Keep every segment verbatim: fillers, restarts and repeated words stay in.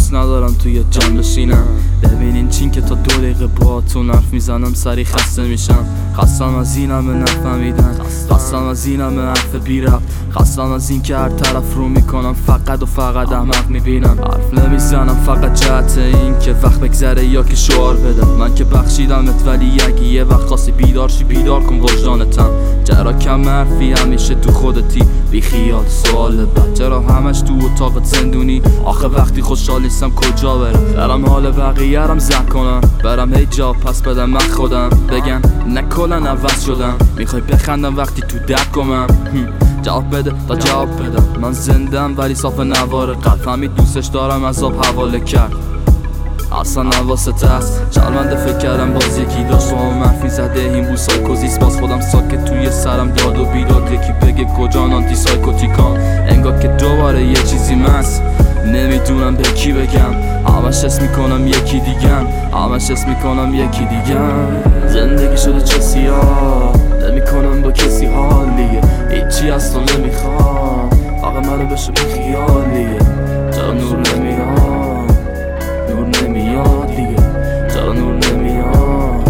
دوست ندارم توی جمع بشینم. ببینین چین که تا دو دقیقه باهاتون حرف میزنم سری خسته میشم. خستم از این همه نفهمیدن، خستم از این همه حرف بی ربط، خستم از این که هر طرف رو میکنم فقط و فقط احمق میبینم. حرف نمیزنم فقط جهت این که وقت بگذره یا که شعار بدم. من که بخشیدمت ولی اگه یه وقت خواستی بیدار شی بیدار کن وجدانتم. چرا کم حرفی همیشه تو خودتی بی خیال؟ سوال بعد چرا همش تو اتاقت زندونی؟ آخه وقتی خوشحال نیستم کجا برم؟ برم حال بقیه رم زد کنم، برم هی جا پس بدم من خودم بگن نکلن عوض شدم. میخوای بخندم وقتی تو درد کنم؟ جواب بده تا جواب بدم. من زندم ولی صاف نوار قلب، فهمید دوستش دارم از آب حواله کرد. اصلا نواسط هست شرمنده فکر کردم باز یکی داشت با هم منفی زده این بو سایکوزیست. باز خودم ساکت توی سرم داد و بیداد، یکی بگه کجان آنتی سایکوتیکان. انگار که دوباره یه چیزی مست نمیدونم به کی بگم. همش اسم میکنم یکی دیگم، همش اسم میکنم یکی دیگم. زندگی شده چه سیاه نمیکنم با کسی حال دیگه، هیچی از تو نمیخوام فقط منو بشه بی خیال دیگه. چرا نور نمیاد نور نمیاد دیگه، چرا نور نمیاد؟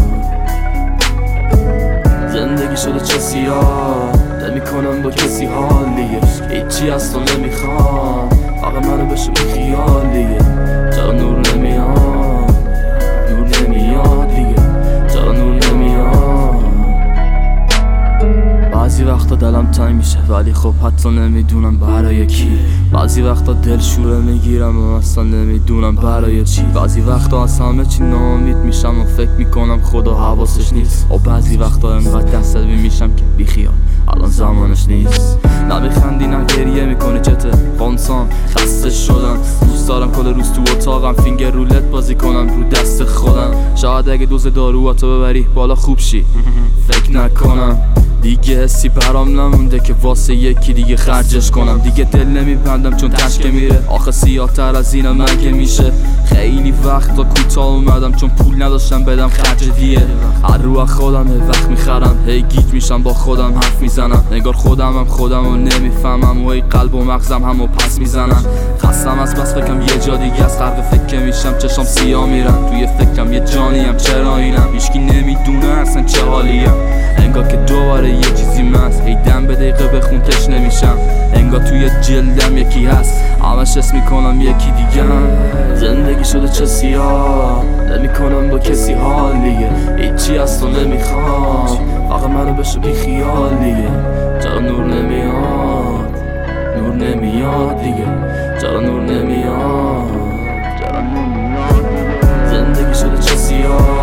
زندگی شده چه سیاه نمیکنم با کسی حال دیگه، هیچی از تو نمیخوام فقط منو بشه بی خیال دیگه. چرا نور نمیاد نور نمیاد دیگه، چرا نور نمیاد؟ بعضی وقتا دلم تنگ میشه ولی خب حتی نمیدونم برای کی. بعضی وقتا دل شوره میگیرم و اصلا نمیدونم برای چی. بعضی وقتا از همه چی ناامید میشم و فکر میکنم خدا حواسش نیست. و بعضی وقتا انقدر دستلوی میشم که بیخیال الان زمانش نیست. نمیخندی نه گریه میکنی چته قنصان خسته شدم. دوست دارم کل روز تو اتاقم فینگر رولت بازی کنم رو دست خودم. شاید اگه دوز دارو تو ببری بالا خوب شی، فکر نکنم دیگه حسی برام نمونده که واسه یکی دیگه خرجش کنم. دیگه دل نمیبندم چون تشکه میره، آخه سیاه تر از اینم مگه میشه. خیلی وقتا کوتاه اومدم چون پول نداشتم بدم خرج دیه. هر رو خودم هی وقت میخرم، هی گیج میشم با خودم حرف میزنم. نگار خودم هم خودم رو نمیفهمم و ای قلب و مغزم همو پس میزنم. خستم از بس فکرم یه جا دیگه از غرق فکر میشم، چشام سیاه میرن توی فکرم یه جانیم. چرا اینم هیچکی نمیدونه اصلا چه حالیم. انگار که دوباره یه چیزی مست، هی دم به دقیقه بخون تش نمیشم. انگار توی جلدم یکی هست همش اسم میکنم یکی دیگم. زندگی شده چه سیاه نمیکنم با کسی حال دیگه، هیچی از تو نمیخوام فقط منو بشه بی خیال دیگه. چرا نور نمیاد نور نمیاد دیگه، چرا نور نمیاد چرا نور نمیاد؟ زندگی شده چه سیاه